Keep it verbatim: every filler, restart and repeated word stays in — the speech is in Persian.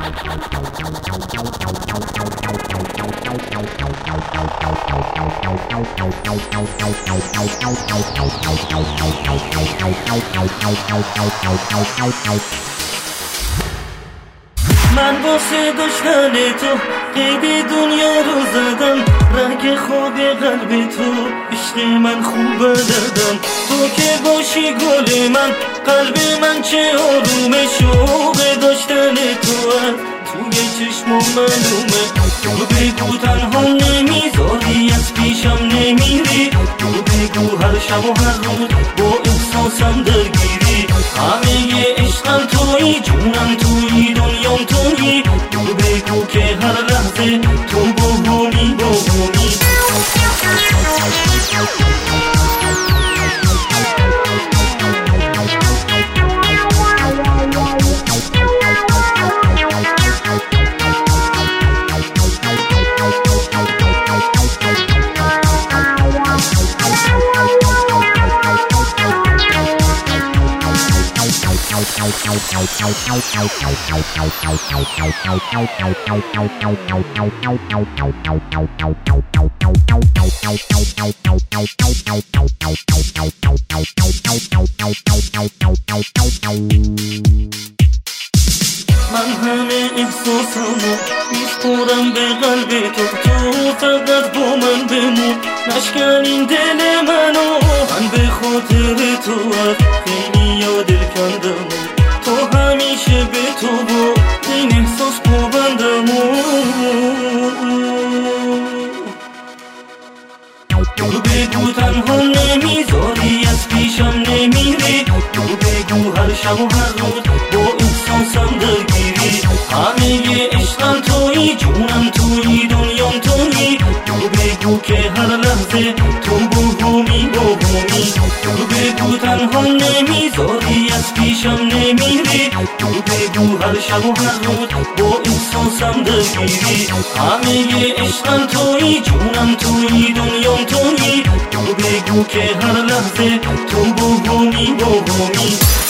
من واسه داشتن تو قید دنیا رو زدم، رنگ خواب قلب تو عشق من خوب دادم. تو که باشی گل من، قلب من چه آرومه، شوق داشتن تو از توی چشمم معلومه. تو بگو تنها نمیذاری، از پیشم نمیری، تو بگو هر شب و هر روز با احساسم درگیری. همه عشقم تویی، جونم تویی، دنیام تویی. تو بگو که هر لحظه تو با همی با همی. من همه احساسامو میسپرم به قلب تو، تو فقط با من بمون، نشکن این دل منو. من به خاطر تو از خیلی یاد کندم، تو همیشه به تو با این احساس پابندم. تو بگو تنها نمیذاری، از پیشم نمیری، تو بگو هر شب و هر روز با احساسم درگیری. همه عشقم تویی، جونم تویی، دنیام تویی. تو بگو که هر لحظه تو با همی با همی. تو بگو تنها نمیذاری، از پیشم نمیری، تو بگو هر شب و هر روز با احساسم درگیری. همه عشقم تویی، جونم تویی، دنیام تویی. تو بگو که هر لحظه تو با همی با همی.